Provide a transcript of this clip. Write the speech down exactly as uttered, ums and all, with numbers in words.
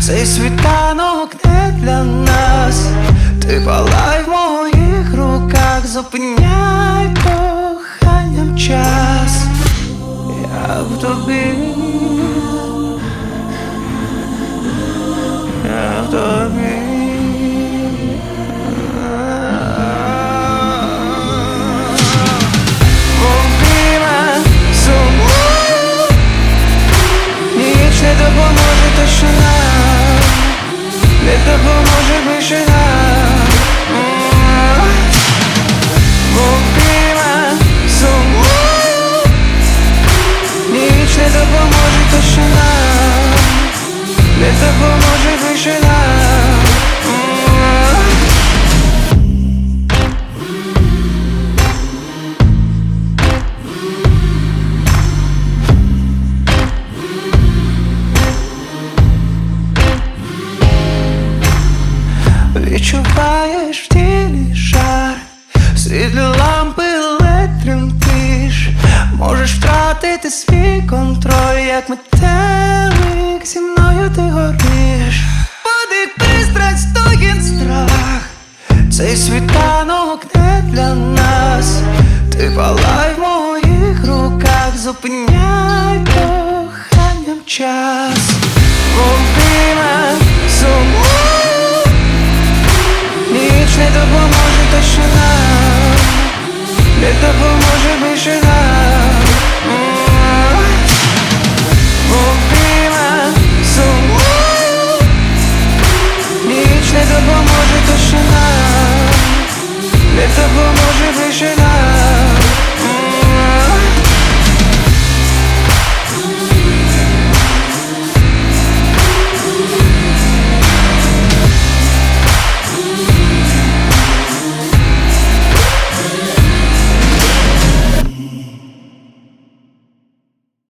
Цей світанок не для нас. Ти палай в моїх руках, зупиняй коханням час. Я в тобі, я в тобі. Не допоможе тишина, не допоможе вишина. Вовкима суму, ніч не допоможе тишина, не допоможе вишина. Відчуваєш в тілі жар, світлі лампи ледь тремтиш. Можеш втратити свій контроль, як метелик, зі мною ти гориш. Подих, пристрасть, стогін, страх. Цей світанок не для нас. Ти палай в моїх руках, зупиняй коханням час. Вовкима суму, ніч не допоможе тишина, не допоможе вишина. Вовкима суму, ніч не допоможе тишина, не допоможе вишина.